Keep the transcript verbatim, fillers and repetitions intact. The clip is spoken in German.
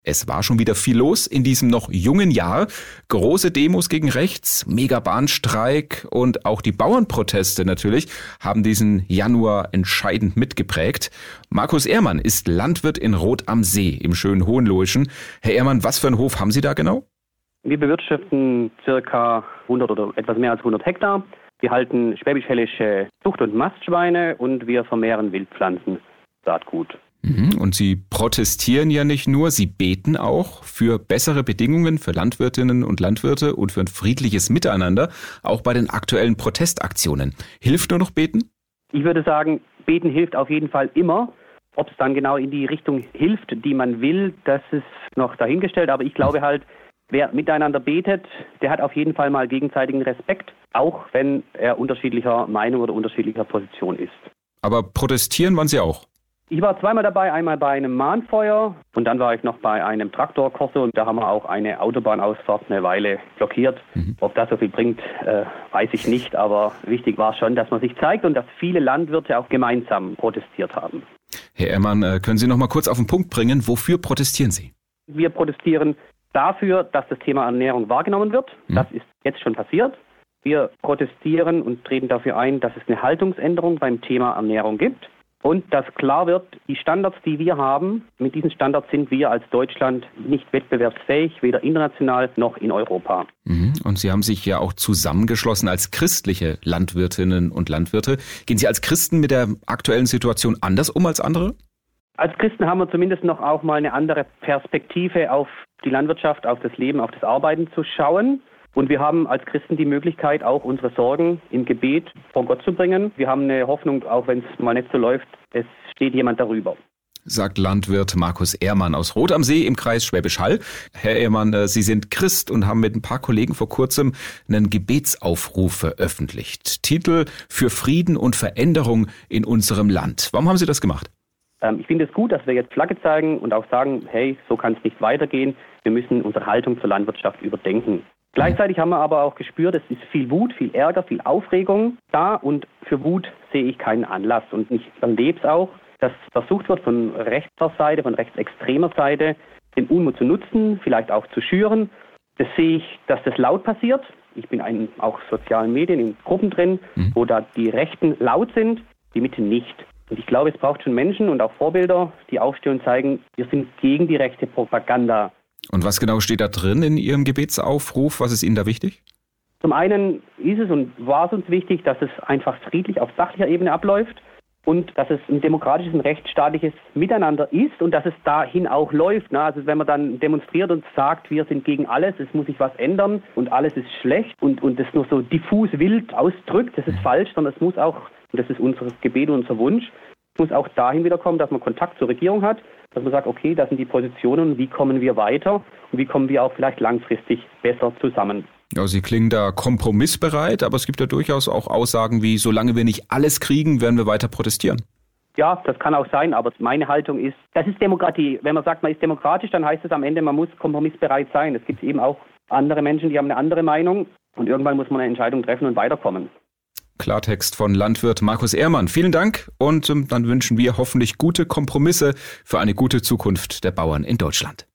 Es war schon wieder viel los in diesem noch jungen Jahr. Große Demos gegen rechts, Megabahnstreik und auch die Bauernproteste natürlich haben diesen Januar entscheidend mitgeprägt. Markus Ehrmann ist Landwirt in Roth am See im schönen Hohenlohischen. Herr Ehrmann, was für einen Hof haben Sie da genau? Wir bewirtschaften circa hundert oder etwas mehr als hundert Hektar. Wir halten schwäbisch-hällische Zucht- und Mastschweine und wir vermehren Wildpflanzen, Saatgut. Und Sie protestieren ja nicht nur, Sie beten auch für bessere Bedingungen für Landwirtinnen und Landwirte und für ein friedliches Miteinander, auch bei den aktuellen Protestaktionen. Hilft nur noch beten? Ich würde sagen, beten hilft auf jeden Fall immer. Ob es dann genau in die Richtung hilft, die man will, das ist noch dahingestellt. Aber ich glaube halt, wer miteinander betet, der hat auf jeden Fall mal gegenseitigen Respekt, auch wenn er unterschiedlicher Meinung oder unterschiedlicher Position ist. Aber protestieren waren Sie auch? Ich war zweimal dabei, einmal bei einem Mahnfeuer und dann war ich noch bei einem Traktorkorso und da haben wir auch eine Autobahnausfahrt eine Weile blockiert. Mhm. Ob das so viel bringt, äh, weiß ich nicht, aber wichtig war schon, dass man sich zeigt und dass viele Landwirte auch gemeinsam protestiert haben. Herr Ehrmann, können Sie noch mal kurz auf den Punkt bringen, wofür protestieren Sie? Wir protestieren dafür, dass das Thema Ernährung wahrgenommen wird. Mhm. Das ist jetzt schon passiert. Wir protestieren und treten dafür ein, dass es eine Haltungsänderung beim Thema Ernährung gibt. Und dass klar wird, die Standards, die wir haben, mit diesen Standards sind wir als Deutschland nicht wettbewerbsfähig, weder international noch in Europa. Und Sie haben sich ja auch zusammengeschlossen als christliche Landwirtinnen und Landwirte. Gehen Sie als Christen mit der aktuellen Situation anders um als andere? Als Christen haben wir zumindest noch auch mal eine andere Perspektive auf die Landwirtschaft, auf das Leben, auf das Arbeiten zu schauen. Und wir haben als Christen die Möglichkeit, auch unsere Sorgen im Gebet vor Gott zu bringen. Wir haben eine Hoffnung, auch wenn es mal nicht so läuft, es steht jemand darüber. Sagt Landwirt Markus Ehrmann aus Roth am See im Kreis Schwäbisch Hall. Herr Ehrmann, Sie sind Christ und haben mit ein paar Kollegen vor kurzem einen Gebetsaufruf veröffentlicht. Titel: Für Frieden und Veränderung in unserem Land. Warum haben Sie das gemacht? Ich finde es gut, dass wir jetzt Flagge zeigen und auch sagen, hey, so kann es nicht weitergehen. Wir müssen unsere Haltung zur Landwirtschaft überdenken. Gleichzeitig haben wir aber auch gespürt, es ist viel Wut, viel Ärger, viel Aufregung da und für Wut sehe ich keinen Anlass. Und ich erlebe es auch, dass versucht wird von rechter Seite, von rechtsextremer Seite, den Unmut zu nutzen, vielleicht auch zu schüren. Das sehe ich, dass das laut passiert. Ich bin in auch sozialen Medien, in Gruppen drin, mhm. wo da die Rechten laut sind, die Mitte nicht. Und ich glaube, es braucht schon Menschen und auch Vorbilder, die aufstehen und zeigen, wir sind gegen die rechte Propaganda. Und was genau steht da drin in Ihrem Gebetsaufruf? Was ist Ihnen da wichtig? Zum einen ist es und war es uns wichtig, dass es einfach friedlich auf sachlicher Ebene abläuft und dass es ein demokratisches und rechtsstaatliches Miteinander ist und dass es dahin auch läuft. Also wenn man dann demonstriert und sagt, wir sind gegen alles, es muss sich was ändern und alles ist schlecht und, und das nur so diffus wild ausdrückt, das ist falsch, sondern es muss auch, und das ist unser Gebet und unser Wunsch, es muss auch dahin wieder kommen, dass man Kontakt zur Regierung hat, dass man sagt, okay, das sind die Positionen, wie kommen wir weiter und wie kommen wir auch vielleicht langfristig besser zusammen. Ja, Sie klingen da kompromissbereit, aber es gibt ja durchaus auch Aussagen wie, solange wir nicht alles kriegen, werden wir weiter protestieren. Ja, das kann auch sein, aber meine Haltung ist, das ist Demokratie. Wenn man sagt, man ist demokratisch, dann heißt es am Ende, man muss kompromissbereit sein. Es gibt eben auch andere Menschen, die haben eine andere Meinung und irgendwann muss man eine Entscheidung treffen und weiterkommen. Klartext von Landwirt Markus Ehrmann. Vielen Dank und ähm, dann wünschen wir hoffentlich gute Kompromisse für eine gute Zukunft der Bauern in Deutschland.